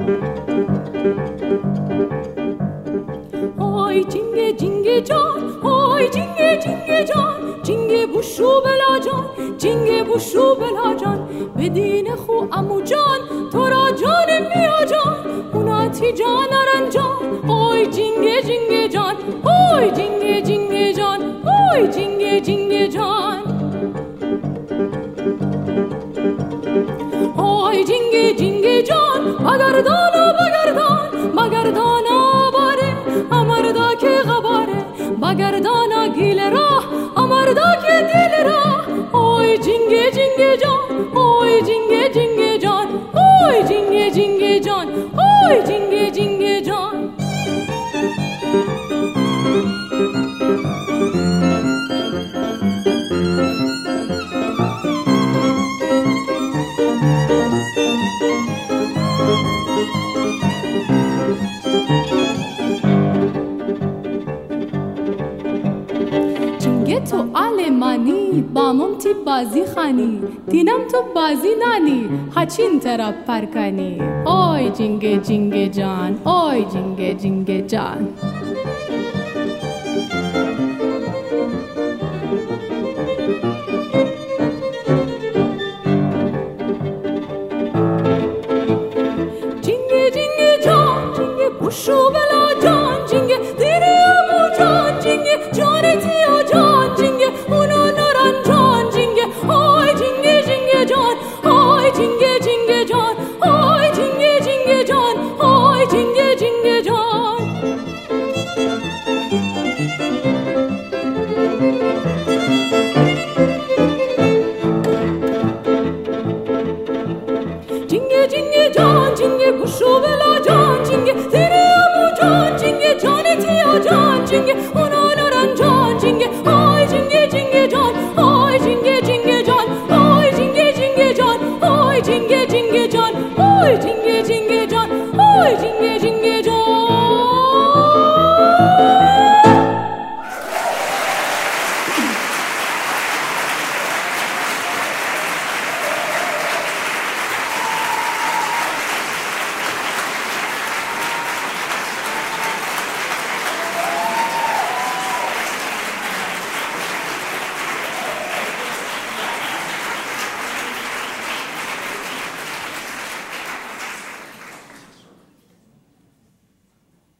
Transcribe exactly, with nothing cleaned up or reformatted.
های جینگه جینگه جان، های جینگه جینگه جان، جینگه بوشو بلا جان، جینگه بوشو بلا جان، بدین خو امو جان تو را جان میا جان، اوناتی جان ارن جان، های جینگه جینگه جان، های جینگه جینگه جان، های جینگه جینگه جان، های جینگه جینگه جان، بگردان و بگردان، بگردان آواره امردا که غباره، بگردان گیل راه امردا که دل راه، های جینگه جینگه جان، های جینگه جینگه جان، های جینگه جینگه جان، های جینگه جینگه جان. تو آلمانی بامم تی بازی خانی، تینم تو بازی نانی، هچین طرف پرکنی، آی جینگه جینگه جان، آی جینگه جینگه جان. جینگه جینگه جان، جینگه بوشو بلا جان، جینگه دیری امو جان، جینگه جان تیا جان، جینگه اونو نران جان، جینگه های جینگه جینگه جان، های جینگه جینگه جان، های جینگه جینگه جان، های جینگه جینگه جان. جینگه جینگه جان، جینگه بوشو بلا جان، جینگه دیری امو جان، جینگه جان تیا جان، جینگه اونو نران جان، جینگه های جینگه جینگه جان، های جینگه جینگه جان، های جینگه جینگه جان، های جینگه جینگه جان، های جینگه